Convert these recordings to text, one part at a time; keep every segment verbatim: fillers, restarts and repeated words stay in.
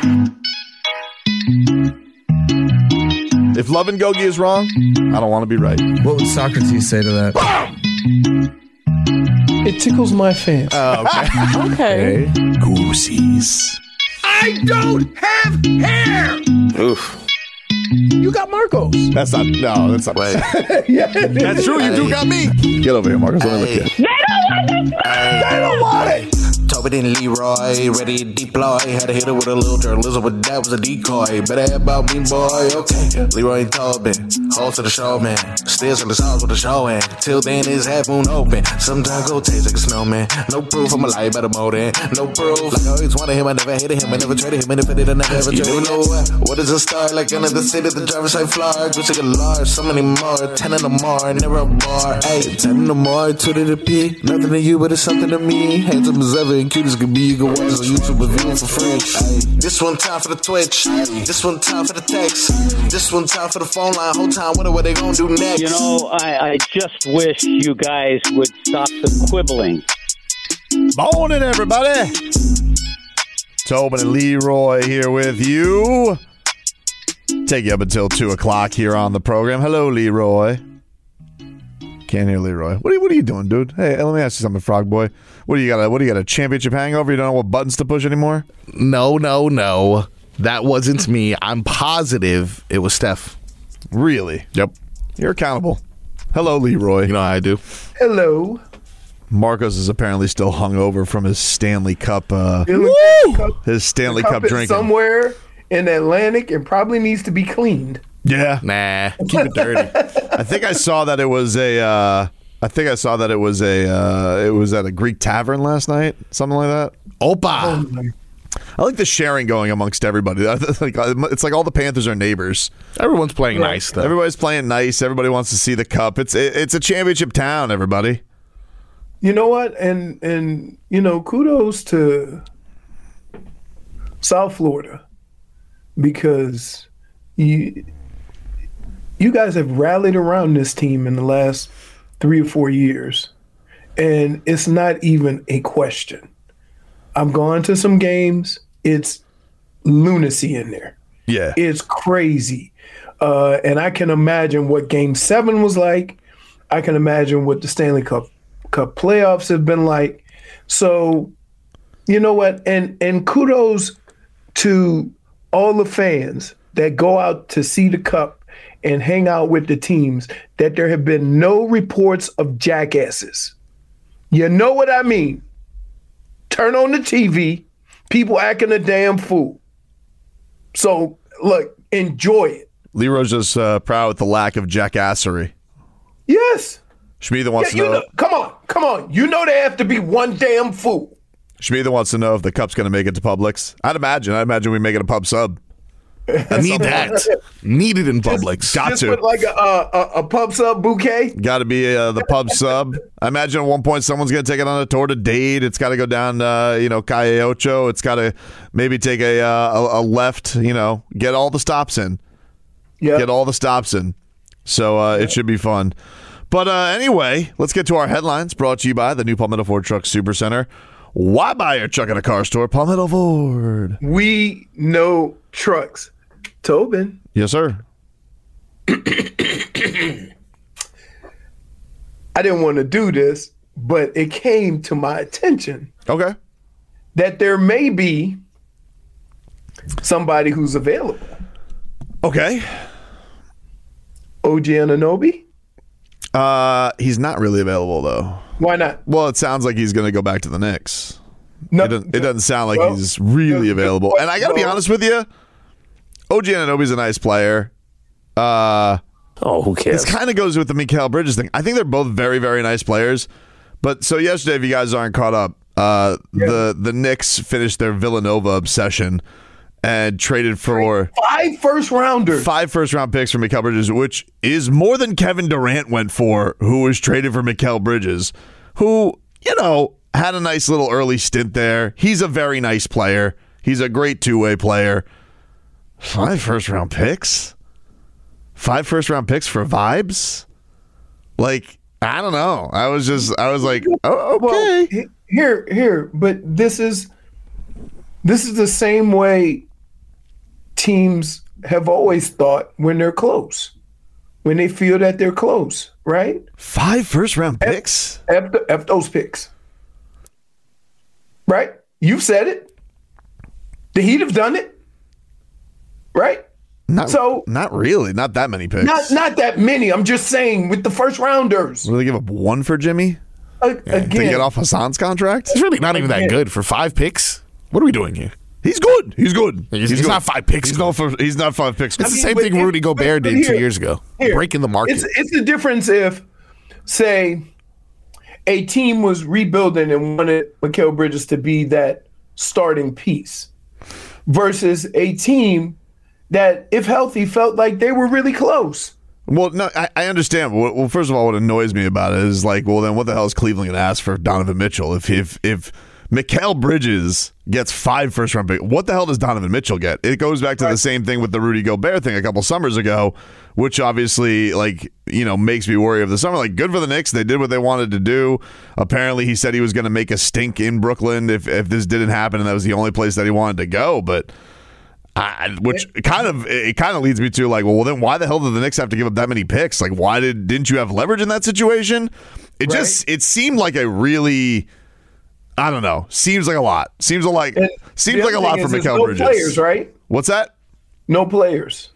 If Love and Gogi is wrong, I don't want to be right. What would Socrates say to that? It tickles my fancy. Oh, okay. Okay. Goosies. I don't have hair. Oof. You got Marcos. That's not, no, that's not right. Yeah, That's true, you do got me. Get over here, Marcos. Let me look at you. They don't want this. They don't want it. Tobin and Leroy, ready to deploy. Had to hit it with a little journalism, but that was a decoy. Better have about me, boy, okay. Leroy and Tobin, hold to the show, man. Still in the sauce with the show, and till then it's half moon open. Sometimes go taste like a snowman. No proof I'm alive by the motor. No proof. Like I always wanted him, I never hated him, I never traded him, and if I did, I never ever traded him. You know what? What is a star? Like another city, the driver's side floor. Go take a large, so many more. Ten in the more, never a bar. Hey, ten in the more, two to the P. Nothing to you, but it's something to me. Handsome as ever and cute as can be. You can watch this on YouTube and view it for free. Ay. This one time for the Twitch. Ay. This one time for the text. This one time for the phone line. Whole time wonder what they gonna do next. You know, I, I just wish you guys would stop the quibbling. Morning, everybody. Tobin and Leroy here with you. Take you up until two o'clock here on the program. Hello, Leroy. Can't hear Leroy. What are you, what are you doing, dude? Hey, let me ask you something, Frog Boy. What do you got? A, what do you got? A championship hangover? You don't know what buttons to push anymore? No, no, no. That wasn't me. I'm positive it was Steph. Really? Yep. You're accountable. Hello, Leroy. You know how I do. Hello. Marcos is apparently still hungover from his Stanley Cup. Uh, Cup, his Stanley cup Cup is drinking. Somewhere in the Atlantic and probably needs to be cleaned. Yeah. Nah. Keep it dirty. I think I saw that it was a. Uh, I think I saw that it was a. Uh, it was at a Greek tavern last night, something like that. Opa. Oh, I like the sharing going amongst everybody. It's like all the Panthers are neighbors. Everyone's playing nice, though. Everybody's playing nice. Everybody wants to see the cup. It's it, it's a championship town. Everybody. You know what? And and you know, kudos to South Florida because you you guys have rallied around this team in the last three or four years, and it's not even a question. I've gone to some games. It's lunacy in there. Yeah. It's crazy. Uh, and I can imagine what game seven was like. I can imagine what the Stanley Cup Cup playoffs have been like. So, you know what? And and kudos to all the fans that go out to see the Cup and hang out with the teams, that there have been no reports of jackasses. You know what I mean? Turn on the T V, people acting a damn fool. So, look, enjoy it. Leroy's just uh, proud with the lack of jackassery. Yes. Schmieden wants Yeah, to know, know. Come on, come on. You know there have to be one damn fool. Schmieden wants to know if the Cup's going to make it to Publix. I'd imagine. I'd imagine we make it a pub sub. I need that. Need it in Publix. Got Just to. with like a, a, a pub sub bouquet. Got to be uh, the pub sub. I imagine at one point someone's going to take it on a tour to Dade. It's got to go down, uh, you know, Calle Ocho. It's got to maybe take a, uh, a a left. You know, get all the stops in. Yeah. Get all the stops in. So uh, it should be fun. But uh, anyway, let's get to our headlines. Brought to you by the new Palmetto Ford Truck Supercenter. Why buy your truck at a car store? Palmetto Ford. We know trucks. Tobin. Yes, sir. I didn't want to do this, but it came to my attention Okay. that there may be somebody who's available. Okay. O G Anunoby? Uh, he's not really available, though. Why not? Well, it sounds like he's going to go back to the Knicks. No, It doesn't, it doesn't sound like well, he's really no, available. And I got to be no. honest with you, O G Anunoby's a nice player. Uh, Oh, who cares? This kind of goes with the Mikal Bridges thing. I think they're both very, very nice players. But so yesterday, if you guys aren't caught up, uh, Yeah. the the Knicks finished their Villanova obsession and traded for Five first rounders. five first round picks for Mikal Bridges, which is more than Kevin Durant went for, who was traded for Mikal Bridges, who, you know, had a nice little early stint there. He's a very nice player. He's a great two-way player. Five first round picks? Five first round picks for vibes? Like, I don't know. I was just, I was like, oh, okay. Well, he- here, here, but this is this is the same way teams have always thought when they're close, when they feel that they're close, right? Five first round picks? F, F, F those picks. Right? You've said it. The Heat have done it. Right? Not, so not really. Not that many picks. Not not that many. I'm just saying with the first rounders. Will they give up one for Jimmy? Uh, yeah. Again. To get off Hassan's contract? It's really not even that good for five picks. What are we doing here? He's good. He's good. He's, he's he's good. not five picks. He's, no for, he's not five picks. It's I the mean, same thing if, Rudy Gobert but, but did here, two years ago. Here, breaking the market. It's, it's the difference if, say, a team was rebuilding and wanted Mikal Bridges to be that starting piece versus a team that, if healthy, felt like they were really close. Well, no, I, I understand. Well, first of all, what annoys me about it is like, well, then what the hell is Cleveland going to ask for Donovan Mitchell? If if if Mikal Bridges gets five first round picks, what the hell does Donovan Mitchell get? It goes back to right. the same thing with the Rudy Gobert thing a couple summers ago, which obviously, like, you know, makes me worry of the summer. Like, good for the Knicks. They did what they wanted to do. Apparently, he said he was going to make a stink in Brooklyn if, if this didn't happen, and that was the only place that he wanted to go. But I, which kind of it kind of leads me to like, well, well, then why the hell did the Knicks have to give up that many picks? Like, why did didn't you have leverage in that situation? It right. just it seemed like a really, I don't know, seems like a lot. Seems like and seems like a lot for Mikal no Bridges. Players, right? What's that? No players.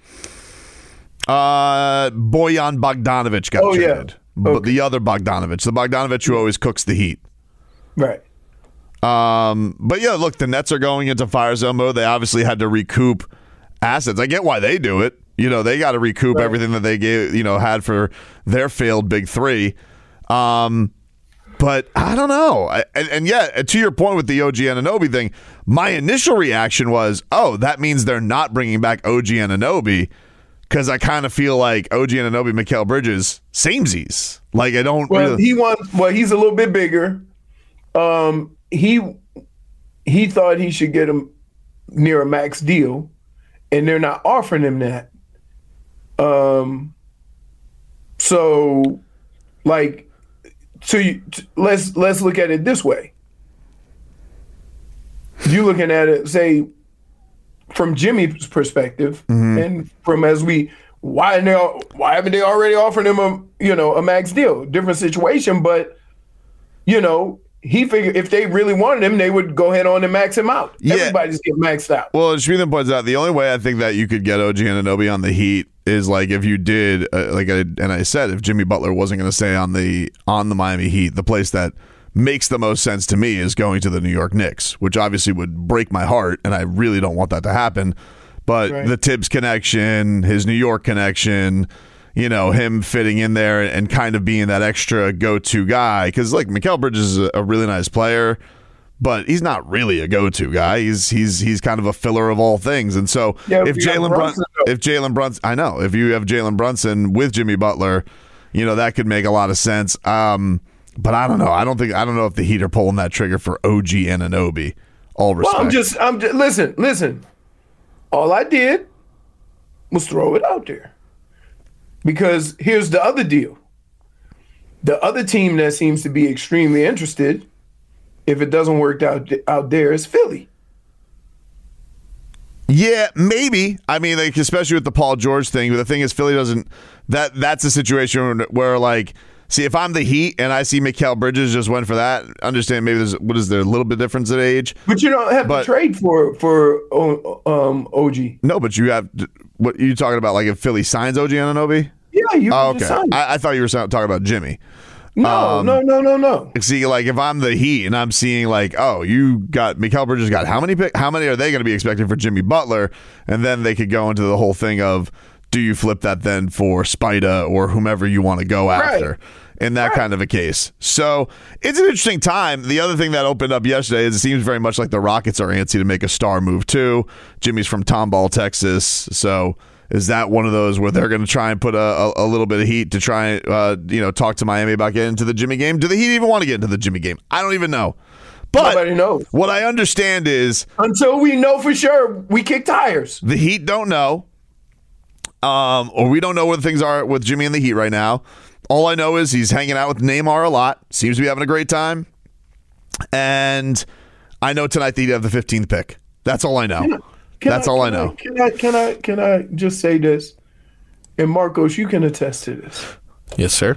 Uh, Bojan Bogdanovic got oh, traded, yeah. but okay. the other Bogdanovic, the Bogdanovic who always cooks the heat, right? Um, but yeah, look, the Nets are going into fire zone mode. They obviously had to recoup assets. I get why they do it. You know, they got to recoup right. everything that they gave, you know, had for their failed big three. Um, but I don't know. I, and, and yeah, to your point with the O G Anunoby thing, my initial reaction was, oh, that means they're not bringing back O G Anunoby, because I kind of feel like O G Anunoby, Mikal Bridges, samesies. Like I don't. Well, really... he wants. Well, he's a little bit bigger. Um. He he thought he should get him near a max deal, and they're not offering him that. Um. So, like, so you, let's let's look at it this way. You looking at it, say, from Jimmy's perspective, mm-hmm. and from as we why they why haven't they already offered him a you know a max deal? Different situation, but you know. He figured if they really wanted him, they would go ahead on and max him out. Yeah. Everybody's getting maxed out. Well, Shmuthan points out the only way I think that you could get O G Anunoby on the Heat is like if you did, uh, like, I, and I said, if Jimmy Butler wasn't going to stay on the on the Miami Heat, the place that makes the most sense to me is going to the New York Knicks, which obviously would break my heart, and I really don't want that to happen. But right. the Tibbs connection, his New York connection. You know, him fitting in there and kind of being that extra go-to guy. Because, like, Mikal Bridges is a really nice player, but he's not really a go-to guy. He's he's he's kind of a filler of all things. And so yeah, if Jalen Brunson, if Jalen Brunson, I know, if you have Jalen Brunson with Jimmy Butler, you know, that could make a lot of sense. Um, but I don't know. I don't think I don't know if the Heat are pulling that trigger for O G Anunoby. All respect. Well, I'm just, I'm just, listen, listen. All I did was throw it out there. Because here's the other deal. The other team that seems to be extremely interested, if it doesn't work out out there, is Philly. Yeah, maybe. I mean, like, especially with the Paul George thing. But the thing is, Philly doesn't. That that's a situation where, like, see, if I'm the Heat and I see Mikal Bridges just went for that, understand maybe there's what is there a little bit difference in age. But you don't have but, to trade for for um, O G. No, but you have. What are you talking about? Like if Philly signs O G Anunoby? Yeah, you. Oh, okay. I, I thought you were talking about Jimmy. No, um, no, no, no, no. See, like if I'm the Heat and I'm seeing like, oh, you got Mikal Bridges got how many pick? How many are they going to be expecting for Jimmy Butler? And then they could go into the whole thing of, do you flip that then for Spida or whomever you want to go after? Right. In that right. kind of a case. So it's an interesting time. The other thing that opened up yesterday is it seems very much like the Rockets are antsy to make a star move too. Jimmy's from Tomball, Texas. So is that one of those where they're going to try and put a, a, a little bit of heat to try and uh, you know talk to Miami about getting into the Jimmy game? Do the Heat even want to get into the Jimmy game? I don't even know. But nobody knows. What I understand is until we know for sure, we kick tires. The Heat don't know. Um, or we don't know where the things are with Jimmy and the Heat right now. All I know is he's hanging out with Neymar a lot. Seems to be having a great time. And I know tonight that he'd have the fifteenth pick. That's all I know. Yeah. Can That's all I can know. Can I can I can I just say this? And Marcos, you can attest to this. Yes, sir.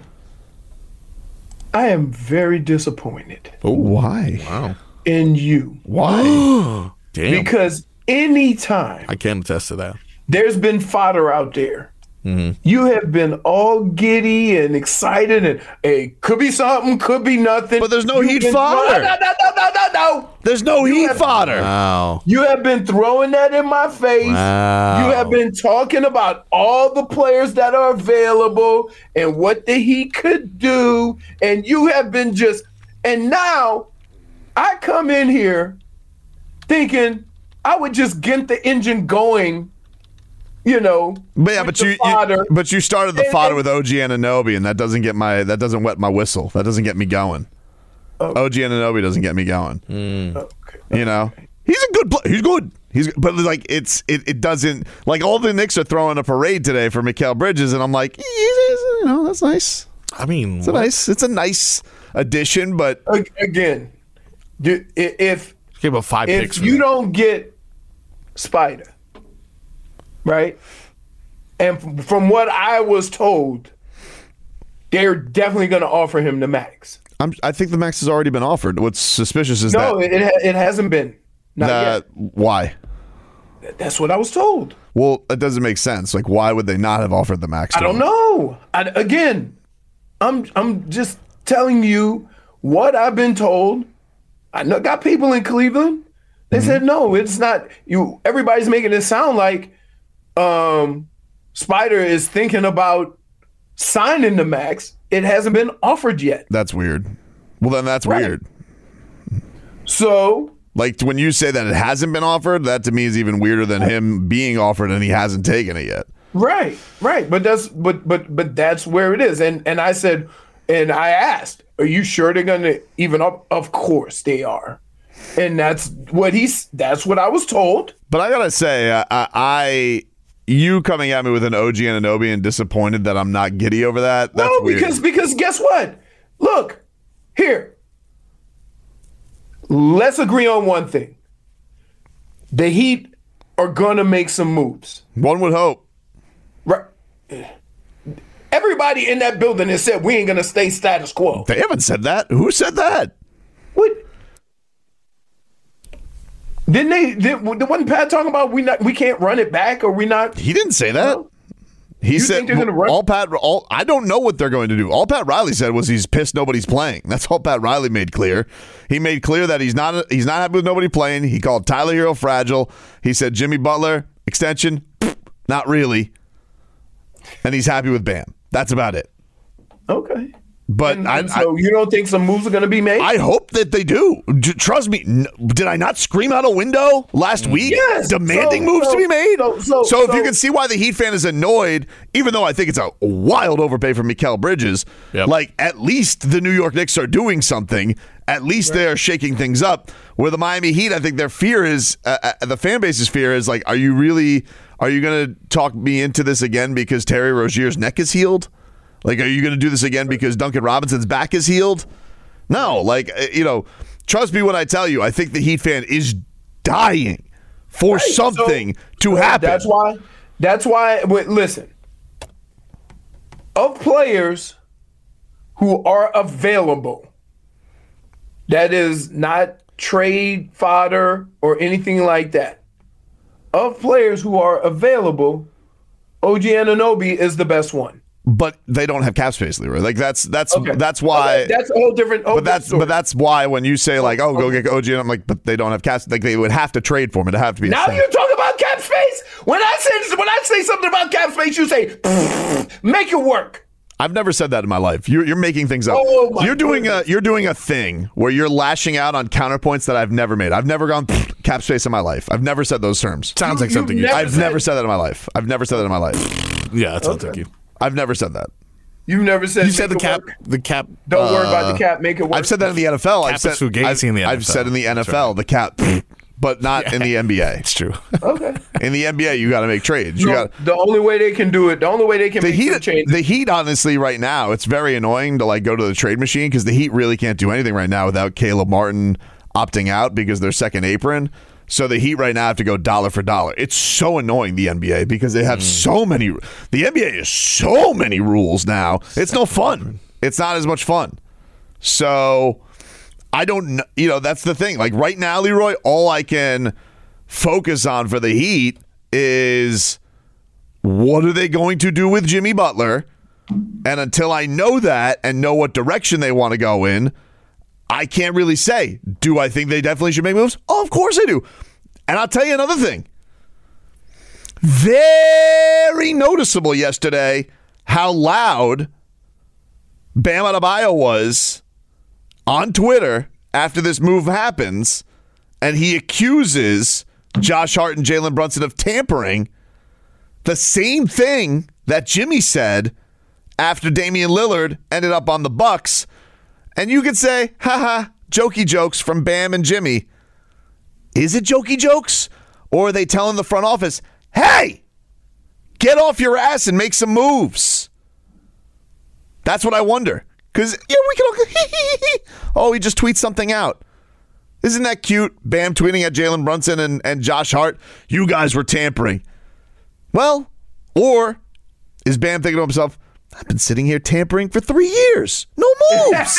I am very disappointed Why? Wow. in you Why? Damn. because anytime I can attest to that. there's been fodder out there, Mm-hmm. you have been all giddy and excited and hey, could be something, could be nothing. But there's no You've heat been- fodder. No, no, no, no, no, no. There's no You heat have- fodder. Wow. You have been throwing that in my face. Wow. You have been talking about all the players that are available and what the Heat could do. And you have been just, and now I come in here thinking I would just get the engine going, you know. But yeah, with but the you, you fodder. but you started the And- fodder and- with O G Anunoby, and that doesn't get my that doesn't wet my whistle. That doesn't get me going. O G Anunoby doesn't get me going. Okay. You know, he's a good player. He's good. He's but like it's it, it doesn't like all the Knicks are throwing a parade today for Mikal Bridges, and I'm like, he's, he's, you know, that's nice. I mean, It's a nice. It's a nice addition, but Ag- Again, do- i- if give up five picks. if for you that. don't get Spider, right? And f- from what I was told, they're definitely going to offer him the max. I'm, I think the max has already been offered. What's suspicious is No, that it, it, ha- it hasn't been. Not that why? yet. That's what I was told. Well, it doesn't make sense. Like, why would they not have offered the max? I to don't him? know. I, again, I'm I'm just telling you what I've been told. I know, got people in Cleveland. They Mm-hmm. said no, it's not. You. Everybody's making it sound like um, Spider is thinking about signing the max. It hasn't been offered yet. That's weird. Well, then that's Right. weird. So Like when you say that it hasn't been offered, that to me is even weirder than him being offered and he hasn't taken it yet. right, right. But that's but but but that's where it is. And and I said, and I asked, are you sure they're gonna even up? Of course they are. And that's what he's. That's what I was told. But I gotta say, I, I, I you coming at me with an O G Anunoby and disappointed that I'm not giddy over that. That's no, weird. because because guess what? Look here. Let's agree on one thing. The Heat are gonna make some moves. One would hope. Right. Everybody in that building has said we ain't gonna stay status quo. They haven't said that. Who said that? What? Didn't they? Did, wasn't Pat talking about we not we can't run it back or we not? He didn't say that. He You said think they're gonna run- all Pat. All I don't know what they're going to do. All Pat Riley said was he's pissed nobody's playing. That's all Pat Riley made clear. He made clear that he's not he's not happy with nobody playing. He called Tyler Hero fragile. He said Jimmy Butler extension, not really, and he's happy with Bam. That's about it. Okay. But And, I, and so you don't think some moves are gonna be made? I, I hope that they do. J- trust me. N- did I not scream out a window last week Yes. demanding So- moves so- to be made? so- so- if so- you can see why the Heat fan is annoyed, even though I think it's a wild overpay for Mikal Bridges, Yep. like at least the New York Knicks are doing something. At least they're shaking things up. Where the Miami Heat, I think their fear is, uh, uh, the fan base's fear is like, are you really, are you going to talk me into this again because Terry Rozier's neck is healed? Like, are you going to do this again because Duncan Robinson's back is healed? No, like, uh, you know, trust me when I tell you, I think the Heat fan is dying for Right, something so- to happen. That's why. That's why. Wait, listen. Of players who are available, that is not trade fodder or anything like that. Of players who are available, O G Anunoby is the best one. But they don't have cap space, Leroy. Like, that's that's Okay. that's why. Okay, that's a whole different. whole but that's different but story. that's why when you say like, oh, go get O G, and I'm like, but they don't have cap. Like they would have to trade for him. It'd have to be. a Now thing. you talk about cap space. When I say when I say something about cap space, you say make it work. I've never said that in my life. You're, you're making things up. Oh, my you're doing goodness. a you're doing a thing where you're lashing out on counterpoints that I've never made. I've never gone cap space in my life. I've never said those terms. Sounds You- like something you've you. never I've said- never said that in my life. I've never said that in my life. Yeah, that sounds Okay. like you. I've never said that. You've never said You said the make it cap. work. The cap. Don't worry about uh, the cap. Make it work. I've said that in the N F L. I've Cap said is fugazi I've, in the I've N F L. said in the N F L the cap, but not in the N B A. It's true. Okay. In the N B A, you got to make trades. You No, got the only way they can do it, the only way they can the make some Heat. change. The Heat, honestly, right now, it's very annoying to like go to the trade machine because the Heat really can't do anything right now without Caleb Martin opting out because they're second apron. So the Heat right now have to go dollar for dollar. It's so annoying, the N B A, because they have mm. so many. The N B A is so many rules now. It's no fun. It's not as much fun. So I don't know. You know, that's the thing. Like right now, Leroy, all I can focus on for the Heat is what are they going to do with Jimmy Butler? And until I know that and know what direction they want to go in, I can't really say. Do I think they definitely should make moves? Oh, of course I do. And I'll tell you another thing. Very noticeable yesterday how loud Bam Adebayo was on Twitter after this move happens, and he accuses Josh Hart and Jalen Brunson of tampering. The same thing that Jimmy said after Damian Lillard ended up on the Bucks. And you could say, haha, jokey jokes from Bam and Jimmy. Is it jokey jokes? Or are they telling the front office, hey, get off your ass and make some moves? That's what I wonder. Because, yeah, we can all, oh, he just tweets something out. Isn't that cute? Bam tweeting at Jalen Brunson and, and Josh Hart, you guys were tampering. Well, or is Bam thinking to himself, I've been sitting here tampering for three years. No moves.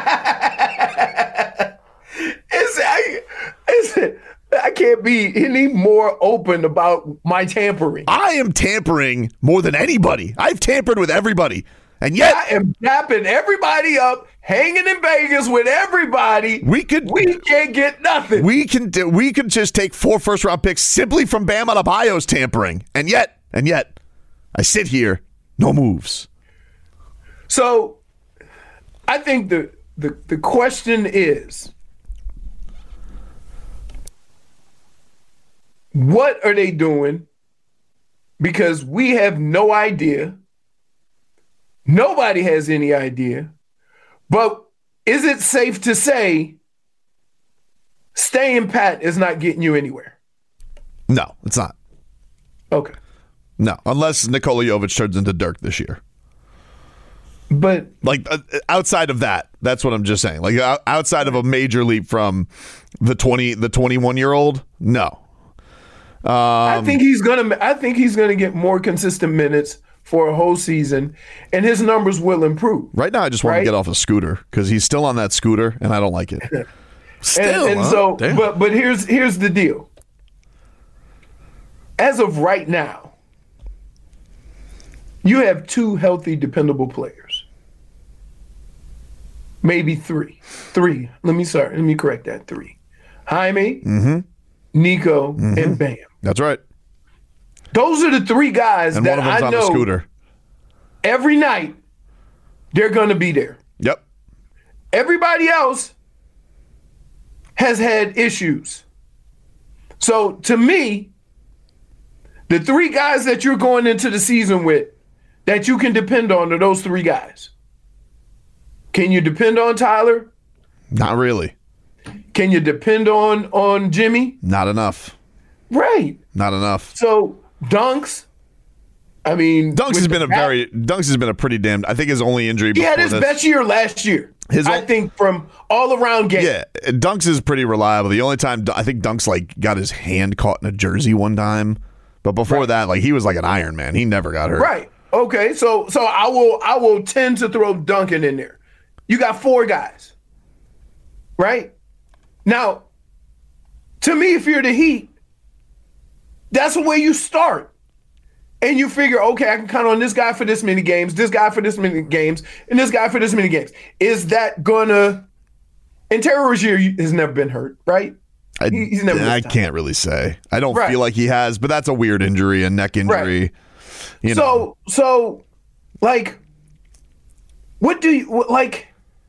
Is I, is it, I can't be any more open about my tampering. I am tampering more than anybody. I've tampered with everybody. And yet I am tapping everybody up, hanging in Vegas with everybody. We could we can't get nothing. We can do, we could just take four first round picks simply from Bam Adebayo's tampering. And yet, and yet, I sit here, no moves. So I think the the, the question is, what are they doing? Because we have no idea. Nobody has any idea. But is it safe to say staying pat is not getting you anywhere? No, it's not. Okay. No, unless Nikola Jovic turns into Dirk this year. But like uh, outside of that, that's what I'm just saying. Like uh, outside of a major leap from the twenty, the twenty-one year old, no. Um, I think he's gonna. I think he's gonna get more consistent minutes for a whole season, and his numbers will improve. Right now, I just want right? to get off a scooter because he's still on that scooter, and I don't like it. Still, and, and huh? so, Damn. but but here's here's the deal. As of right now, you have two healthy, dependable players. Maybe three. Three. Let me sorry. Let me correct that. Three. Jaime, mm-hmm. Nico, mm-hmm. and Bam. That's right. Those are the three guys and that one of them's I on know a scooter. Every night they're going to be there. Yep. Everybody else has had issues. So to me, the three guys that you're going into the season with that you can depend on are those three guys. Can you depend on Tyler? Not really. Can you depend on on Jimmy? Not enough. Right. Not enough. So Dunks, I mean, Dunks has been a very Dunks has been a pretty damn. I think his only injury. He had his this, best year last year. His I think from all around game. Yeah, Dunks is pretty reliable. The only time I think Dunks like got his hand caught in a jersey one time, but before right. that, like he was like an Iron Man. He never got hurt. Right. Okay. So so I will I will tend to throw Duncan in there. You got four guys, right? Now, to me, if you're the Heat, that's the way you start. And you figure, okay, I can count on this guy for this many games, this guy for this many games, and this guy for this many games. Is that gonna? And Terry Rozier has never been hurt, right? I, He's never I can't really say. I don't right. feel like he has, but that's a weird injury, a neck injury. Right. You so, know. so, like, what do you what, like?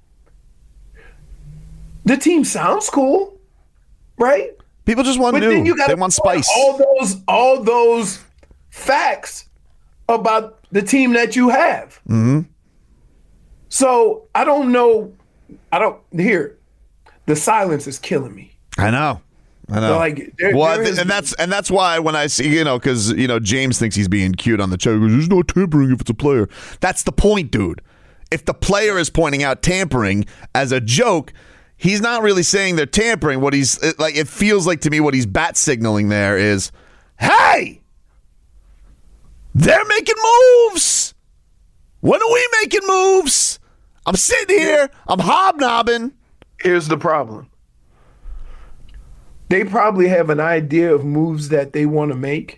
The team sounds cool, right? People just want but new. Then you they want spice. All those, all those facts about the team that you have. Mm-hmm. So I don't know. I don't here. The silence is killing me. I know. I know. So like, there, well, there th- is, and that's and that's why when I see, you know, because you know James thinks he's being cute on the show. He goes, there's no tampering if it's a player. That's the point, dude. If the player is pointing out tampering as a joke, he's not really saying they're tampering. What he's it, like, it feels like to me what he's bat signaling there is, hey, they're making moves. When are we making moves? I'm sitting here. I'm hobnobbing. Here's the problem. They probably have an idea of moves that they want to make.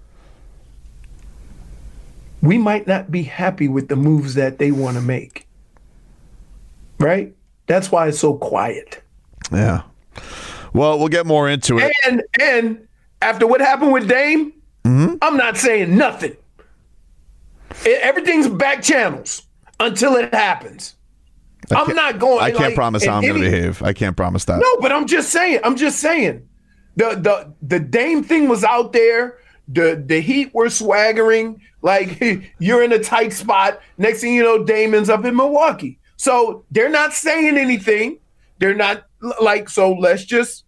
We might not be happy with the moves that they want to make. Right? That's why it's so quiet. Yeah. Well, we'll get more into it. And and after what happened with Dame, mm-hmm. I'm not saying nothing. It, everything's back channels until it happens. I'm not going. I can't like, promise how I'm going to any, behave. I can't promise that. No, but I'm just saying. I'm just saying. The the the Dame thing was out there. The the Heat were swaggering like you're in a tight spot. Next thing you know, Dame ends up in Milwaukee. So they're not saying anything. They're not like, so let's just,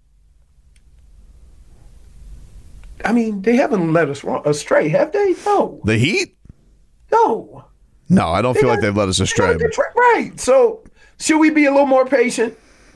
I mean, they haven't led us wrong, astray, have they? No. The Heat? No. No, I don't They feel got- like they've led us they astray. got the tra- Right. So should we be a little more patient?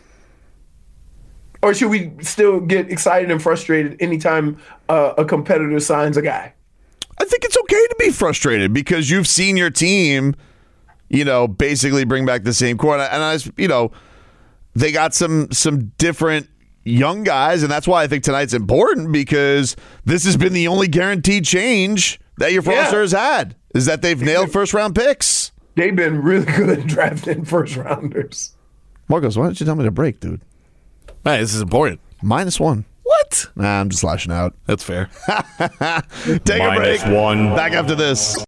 Or should we still get excited and frustrated anytime uh, a competitor signs a guy? I think it's okay to be frustrated because you've seen your team, you know, basically bring back the same core. And I, and I you know, they got some some different young guys, and that's why I think tonight's important because this has been the only guaranteed change that your Yeah. roster has had is that they've nailed first round picks. They've been really good at drafting first rounders. Marcos, why don't you tell me to break, dude? Hey, this is important. Minus one. What? Nah, I'm just lashing out. That's fair. Take a break. Minus one. Back after this.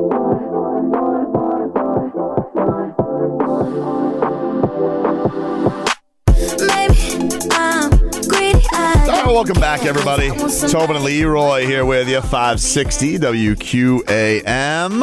All right, welcome back, everybody. Tobin and Leroy here with you, five sixty W Q A M.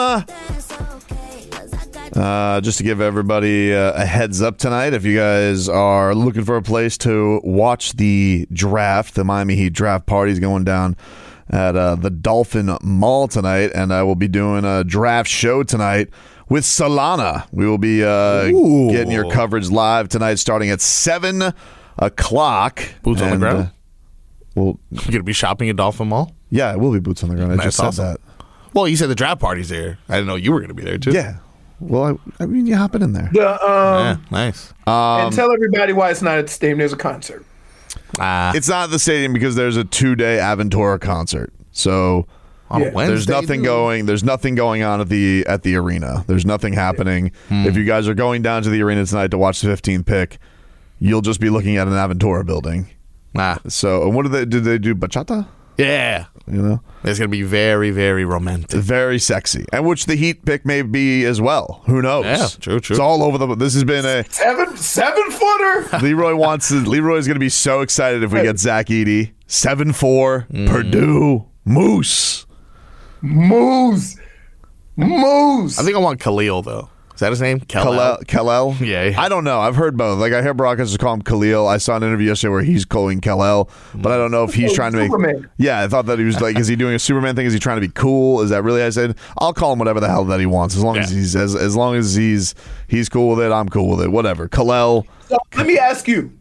Uh, just to give everybody uh, a heads up tonight, if you guys are looking for a place to watch the draft, the Miami Heat draft party is going down at uh, the Dolphin Mall tonight, and I will be doing a draft show tonight with Solana. We will be uh, getting your coverage live tonight starting at seven o'clock. Boots on the And, ground? uh, well, You're going to be shopping at Dolphin Mall? yeah, it will be boots on the ground. I That's just said awesome. that. Well, you said the draft party's there. I didn't know you were going to be there, too. Yeah. Well, I, I mean, you hop it in there. The, um, Yeah, nice. and tell everybody why it's not at the stadium. There's a concert. Uh, It's not at the stadium because there's a two-day Aventura concert. So on yeah. a Wednesday, there's nothing dude. going. There's nothing going on at the at the arena. There's nothing happening. If you guys are going down to the arena tonight to watch the fifteenth pick, you'll just be looking at an Aventura building. Nah. So, and what did they did they do? Bachata? Yeah. You know, It's going to be very, very romantic. very sexy, and which the Heat pick may be as well. Who knows? Yeah, true, true. It's all over the. This has been a Seven seven footer. Leroy wants to, Leroy's going to be so excited if we get Zach Edey. seven four, Purdue, Moose. Moose. Moose. I think I want Khalil, though. Is that his name? Khalil. Khalil? Yeah, yeah. I don't know. I've heard both. Like, I hear broadcasters call him Khalil. I saw an interview yesterday where he's calling Khalil, but I don't know if he's Oh, trying to make. Superman. Yeah, I thought that he was like, is he doing a Superman thing? Is he trying to be cool? Is that really? I said, I'll call him whatever the hell that he wants. As long as Yeah. he's as, as long as he's he's cool with it, I'm cool with it. Whatever. Khalil. So let me ask you.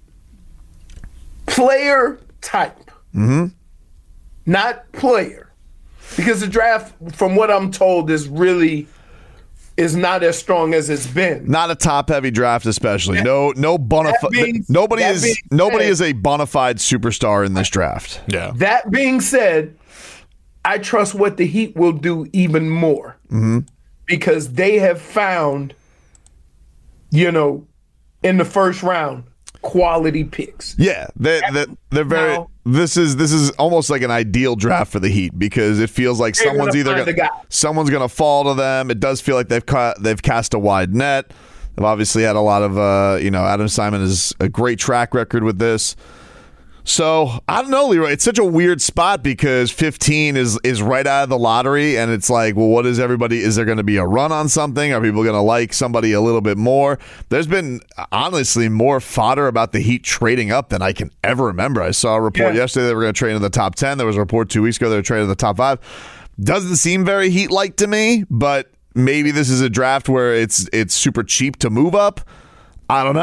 Player type. Mm-hmm. Not player. Because the draft, from what I'm told, is really is not as strong as it's been. Not a top heavy draft, especially. No, no bona That fide. being- Nobody that is being nobody said- is a bona fide superstar in this draft. Yeah. That being said, I trust what the Heat will do even more. Mm-hmm. Because they have found, you know, in the first round, quality picks. Yeah, they, they, they're very. Now- this is this is almost like an ideal draft for the Heat because it feels like They're someone's gonna either find gonna, a guy. someone's going to fall to them. It does feel like they've ca- they've cast a wide net. They've obviously had a lot of uh, you know Adam Simon has a great track record with this. So I don't know, Leroy. It's such a weird spot because fifteen is is right out of the lottery, and it's like, well, what is everybody? Is there going to be a run on something? Are people going to like somebody a little bit more? There's been honestly more fodder about the Heat trading up than I can ever remember. I saw a report Yeah. yesterday they were going to trade in the top ten. There was a report two weeks ago they were trading in the top five. Doesn't seem very Heat-like to me, but maybe this is a draft where it's it's super cheap to move up. I don't know.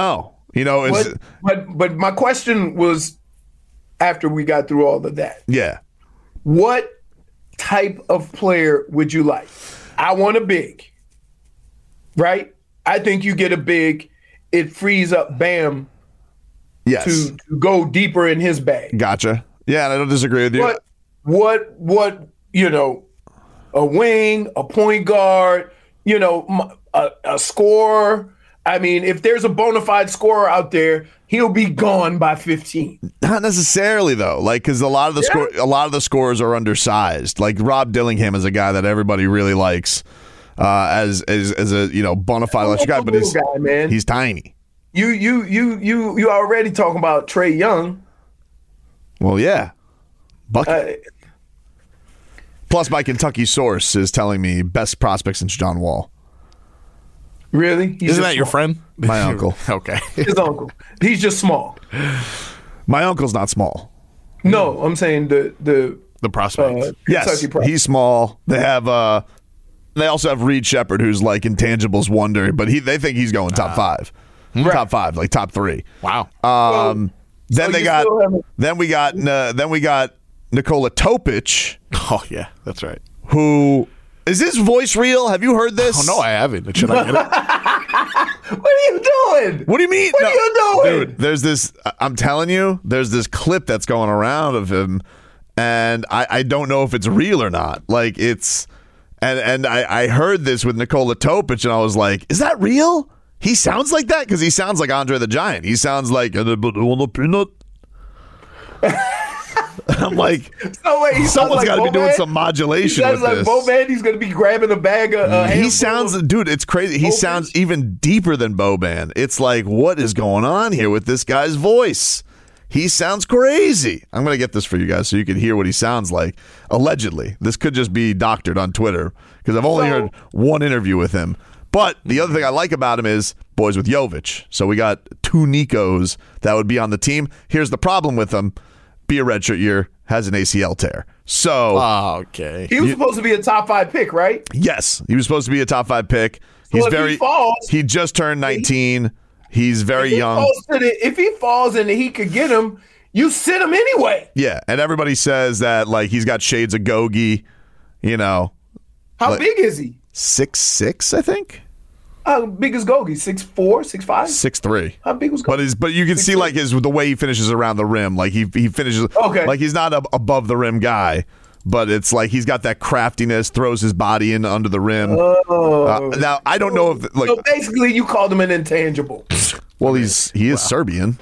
You know, it's, But, but but my question was, after we got through all of that, yeah. what type of player would you like? I want a big, right? I think you get a big, it frees up Bam Yes. to, to go deeper in his bag. Gotcha. Yeah, and I don't disagree with you. But what what you know, a wing, a point guard, you know, m- a, a scorer. I mean, if there's a bona fide scorer out there, he'll be gone by fifteen. Not necessarily though, like because a lot of the Yeah. score, a lot of the scorers are undersized. Like Rob Dillingham is a guy that everybody really likes uh, as as as a you know bona fide electric guy, but he's Little guy, man. he's tiny. You you you you you already talking about Trae Young. Well, yeah, bucket. Uh, Plus, my Kentucky source is telling me best prospect since John Wall. really? He's Isn't just that your small. friend? My uncle. Okay. His uncle. He's just small. My uncle's not small. No, I'm saying the the The prospect. uh, Yes, Kentucky Pro- he's small. They have uh, they also have Reed Shepard, who's like intangibles wonder, but he they think he's going top five, top five, like top three. Wow. Um, then so they you got still haven't- then we got uh, then we got Nikola Topic, Oh, yeah. That's right. who is his voice real? Have you heard this? Oh, no, I haven't. Should I get it? What are you doing? What do you mean? What are you doing? Dude, there's this, I'm telling you, there's this clip that's going around of him, and I, I don't know if it's real or not. Like, it's, and and I, I heard this with Nikola Topic, and I was like, is that real? He sounds like that? Because he sounds like Andre the Giant. He sounds like, peanut. I'm like, No way. He sounds someone's like got to be Boban. doing some He modulation sounds with like this. Boban. He's going to be grabbing a bag of. Uh, He handful sounds, of- dude, it's crazy. He Boban? sounds even deeper than Boban. It's like, what is going on here with this guy's voice? He sounds crazy. I'm going to get this for you guys so you can hear what he sounds like. Allegedly. This could just be doctored on Twitter because I've only So- heard one interview with him. But the other thing I like about him is boys with Jovic. So we got two Nikos that would be on the team. Here's the problem with him. Be a redshirt year, has an A C L tear. So, Oh, okay. He was supposed to be a top five pick, right? yes, he was supposed to be a top five pick. He's So if he very, falls- he just turned nineteen. He's very If he young. falls to the- if he falls and he could get him, you sit him anyway. Yeah, and everybody says that like he's got shades of Gogi, you know, How Like- big is he? six six, I think, How big is Gogi? Six four, six five? six three. How big was Gogi? But his, but you can see like his the way he finishes around the rim, like he he finishes Okay. like he's not a above the rim guy, but it's like he's got that craftiness, throws his body in under the rim. Oh. Uh, now I don't know if like So basically, you called him an intangible. well he's he is Serbian.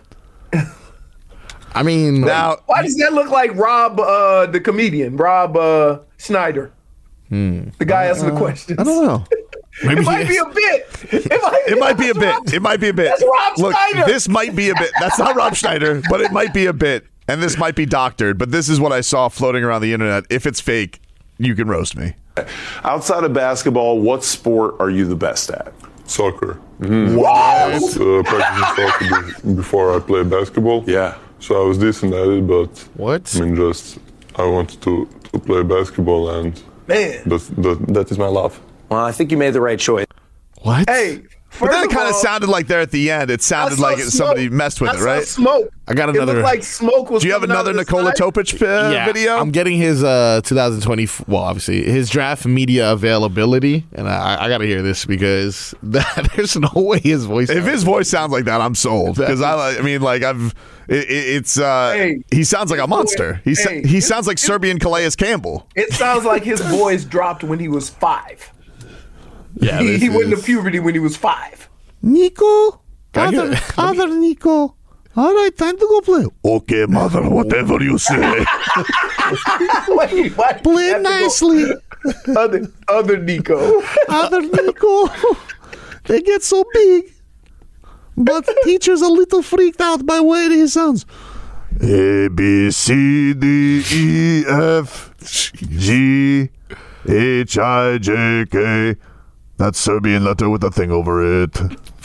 I mean, Now Why does that look like Rob, uh, the comedian, Rob uh, Schneider? The guy asking the questions. I don't know. maybe It might he be is. a bit. It might, It might be a that's bit. Rob- It might be a bit. That's Rob Look, Schneider. this might be a bit. That's not Rob Schneider, but it might be a bit. And this might be doctored, but this is what I saw floating around the internet. If it's fake, you can roast me. Outside of basketball, what sport are you the best at? Soccer. I was uh, practicing soccer be- before I played basketball. Yeah. So I was decent at it, but What? I mean, just I wanted to, to play basketball, and Man. that, that that is my love. Well, I think you made the right choice. What? Hey. But then first it kind of all, sounded like there at the end. It I sounded saw like it, somebody smoke. messed with I it, saw right? Smoke. I got It another- looked like smoke was. Do you have coming out another of the Nikola side. Topic uh, Yeah, video? I'm getting his uh, twenty twenty. Well, obviously his draft media availability, and I, I got to hear this because that, there's no way his voice. if his voice sounds like that, I'm sold. Because I, like- I mean, like I've, it, it- it's. Uh, Hey. he sounds like a monster. He sa- Hey. he sounds like Serbian Calais Campbell. It sounds like his voice dropped when he was five. yeah, he this he went into is- puberty when he was five. Nico, Can I other, get- other Nico. All right, time to go play. Okay, mother, whatever you say. Wait, why did Play you have to go- nicely, Other, other Nico. other Nico. They get so big, but teacher's a little freaked out by the way he sounds. A B C D E F G H I J K. That Serbian letter with a thing over it.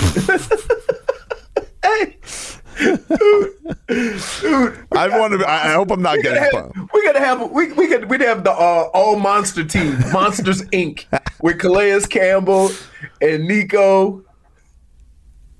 Hey, I want to. I I hope I'm not we gotta getting. have, we gotta have we we could we'd have the uh, all monster team, Monsters Incorporated, with Calais Campbell and Nico.